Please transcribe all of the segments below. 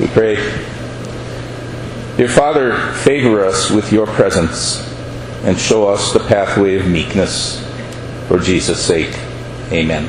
Pray. Dear Father, favor us with your presence and show us the pathway of meekness for Jesus' sake. Amen.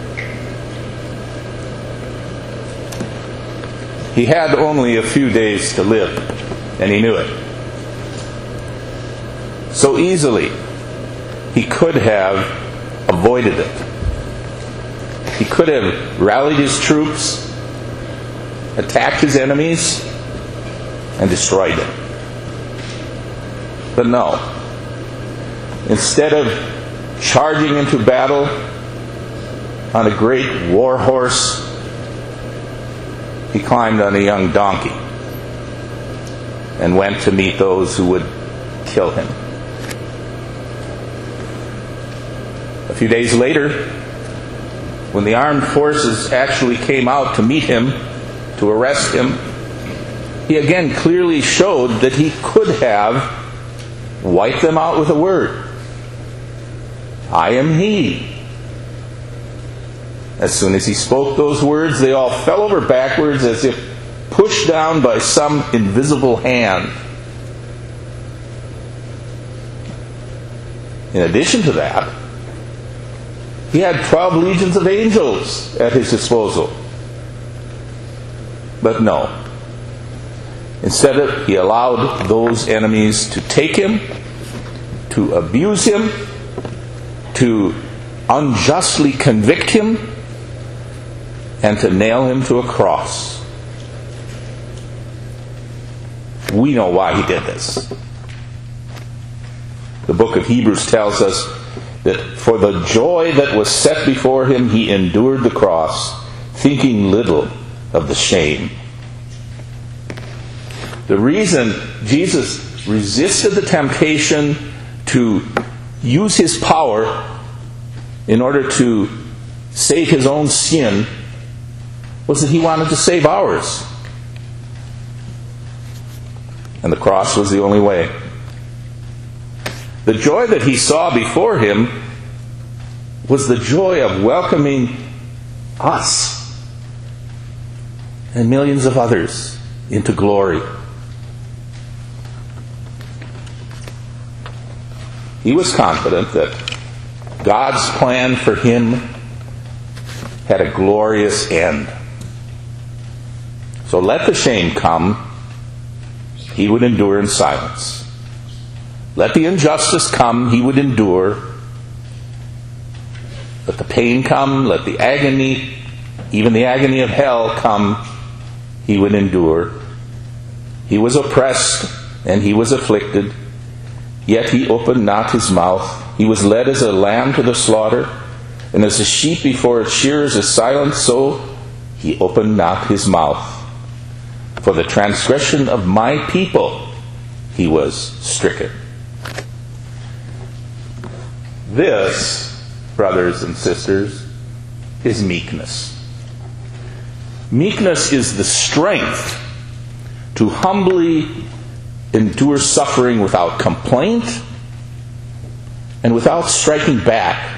He had only a few days to live, and he knew it. So easily, he could have avoided it. He could have rallied his troops, attacked his enemies, and destroyed them. But no. Instead of charging into battle on a great war horse, he climbed on a young donkey and went to meet those who would kill him. A few days later, when the armed forces actually came out to meet him, to arrest him, he again clearly showed that he could have wiped them out with a word. I am he. As soon as he spoke those words, they all fell over backwards as if pushed down by some invisible hand. In addition to that, he had 12 legions of angels at his disposal. But no. Instead, he allowed those enemies to take him, to abuse him, to unjustly convict him, and to nail him to a cross. We know why he did this. The book of Hebrews tells us that for the joy that was set before him, he endured the cross, thinking little of the shame. The reason Jesus resisted the temptation to use his power in order to save his own sin was that he wanted to save ours. And the cross was the only way. The joy that he saw before him was the joy of welcoming us and millions of others into glory. He was confident that God's plan for him had a glorious end. So let the shame come, he would endure in silence. Let the injustice come, he would endure. Let the pain come, let the agony, even the agony of hell come, he would endure. He was oppressed and he was afflicted, yet he opened not his mouth. He was led as a lamb to the slaughter, and as a sheep before its shearers is silent, so he opened not his mouth. For the transgression of my people he was stricken. This, brothers and sisters, is meekness. Meekness is the strength to humbly endure suffering without complaint and without striking back.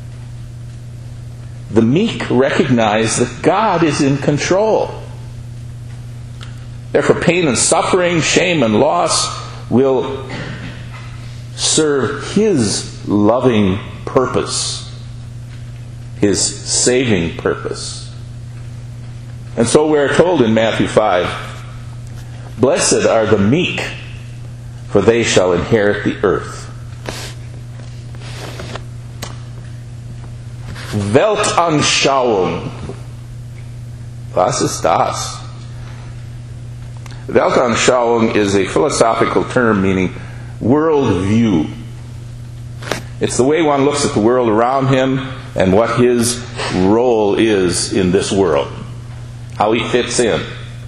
The meek recognize that God is in control. Therefore, pain and suffering, shame and loss will serve his loving purpose, his saving purpose. And so we are told in Matthew 5, "Blessed are the meek, for they shall inherit the earth." Weltanschauung. Was ist das? Weltanschauung is a philosophical term meaning worldview. It's the way one looks at the world around him and what his role is in this world, how he fits in.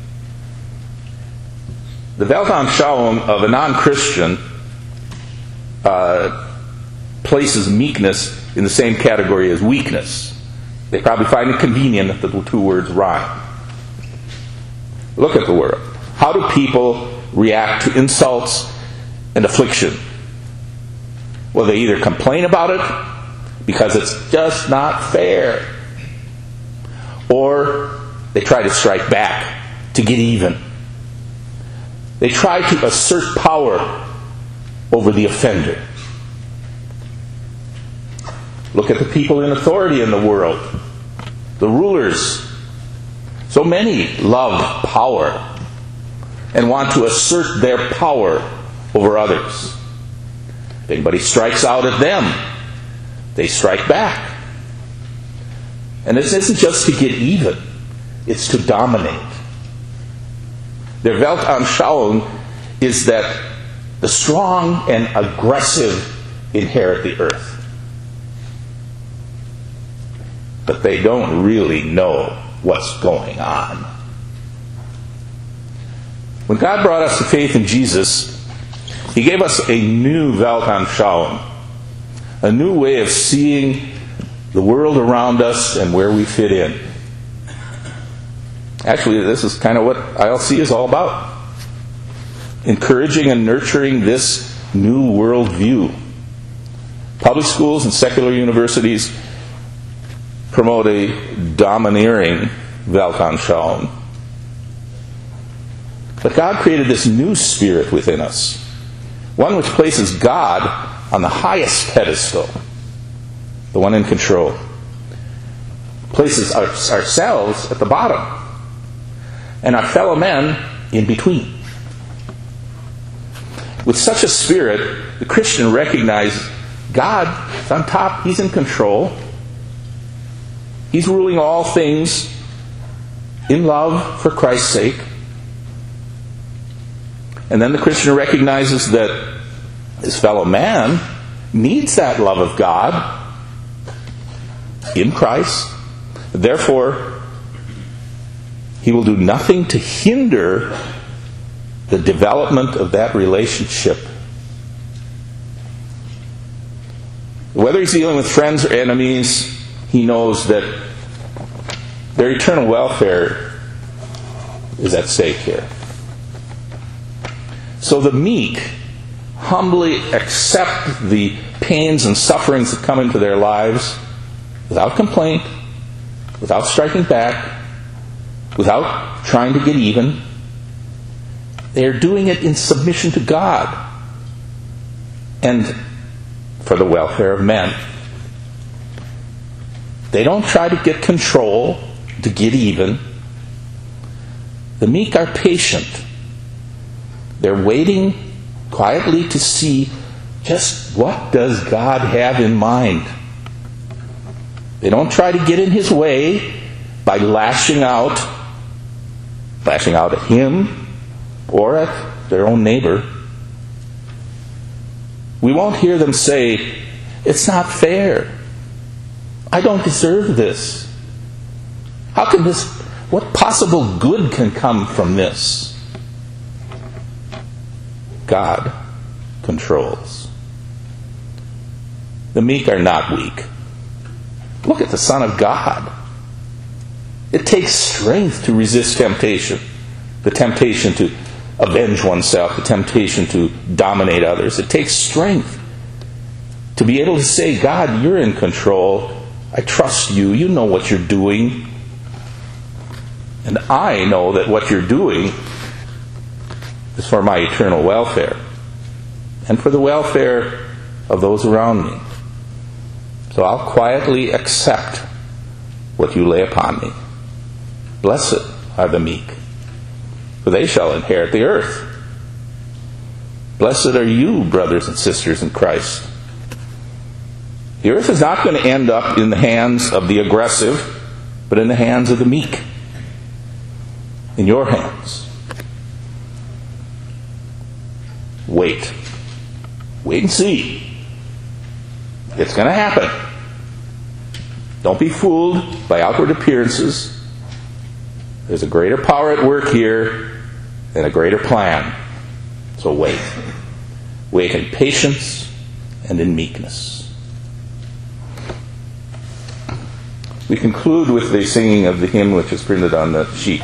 The Weltanschauung of a non-Christian places meekness in the same category as weakness. They probably find it convenient that the two words rhyme. Look at the world. How do people react to insults and affliction? Well, they either complain about it because it's just not fair, or they try to strike back to get even. They try to assert power over the offender. Look at the people in authority in the world. The rulers. So many love power and want to assert their power over others. If anybody strikes out at them, they strike back. And this isn't just to get even, it's to dominate. Their Weltanschauung is that the strong and aggressive inherit the earth. But they don't really know what's going on. When God brought us to faith in Jesus, He gave us a new Weltanschauung, a new way of seeing the world around us and where we fit in. Actually, this is kind of what ILC is all about. Encouraging and nurturing this new worldview. Public schools and secular universities promote a domineering Weltanschauung. But God created this new spirit within us, one which places God on the highest pedestal, the one in control, places ourselves at the bottom, and our fellow men in between. With such a spirit, the Christian recognizes God is on top, He's in control. He's ruling all things in love for Christ's sake. And then the Christian recognizes that his fellow man needs that love of God in Christ. Therefore, he will do nothing to hinder the development of that relationship. Whether he's dealing with friends or enemies, he knows that their eternal welfare is at stake here. So the meek humbly accept the pains and sufferings that come into their lives without complaint, without striking back, without trying to get even. They are doing it in submission to God and for the welfare of men. They don't try to get control, to get even. The meek are patient. They're waiting quietly to see just what does God have in mind. They don't try to get in His way by lashing out at Him or at their own neighbor. We won't hear them say, "It's not fair. I don't deserve this. How can this, what possible good can come from this?" God controls. The meek are not weak. Look at the Son of God. It takes strength to resist temptation. The temptation to avenge oneself, the temptation to dominate others. It takes strength to be able to say, "God, you're in control. I trust you. You know what you're doing. And I know that what you're doing is for my eternal welfare and for the welfare of those around me. So I'll quietly accept what you lay upon me. Blessed are the meek, for they shall inherit the earth. Blessed are you, brothers and sisters in Christ. The earth is not going to end up in the hands of the aggressive, but in the hands of the meek. In your hands. Wait. Wait and see. It's going to happen. Don't be fooled by outward appearances. There's a greater power at work here and a greater plan. So wait. Wait in patience and in meekness. We conclude with the singing of the hymn which is printed on the sheet.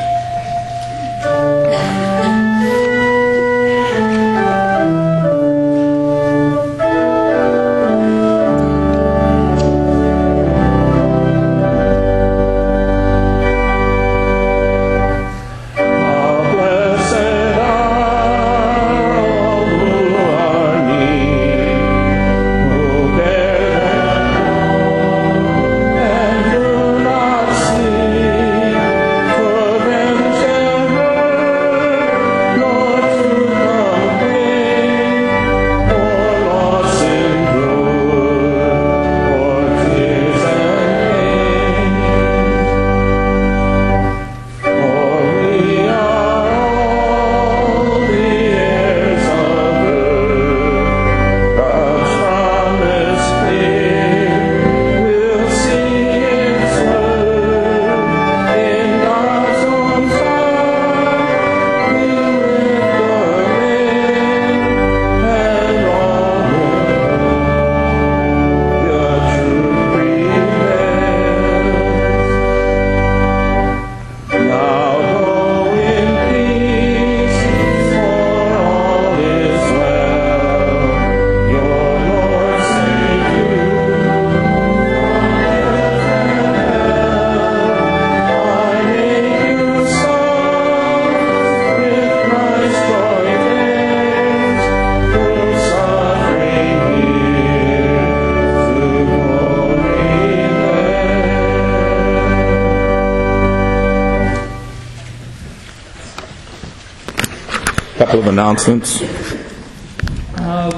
couple of announcements.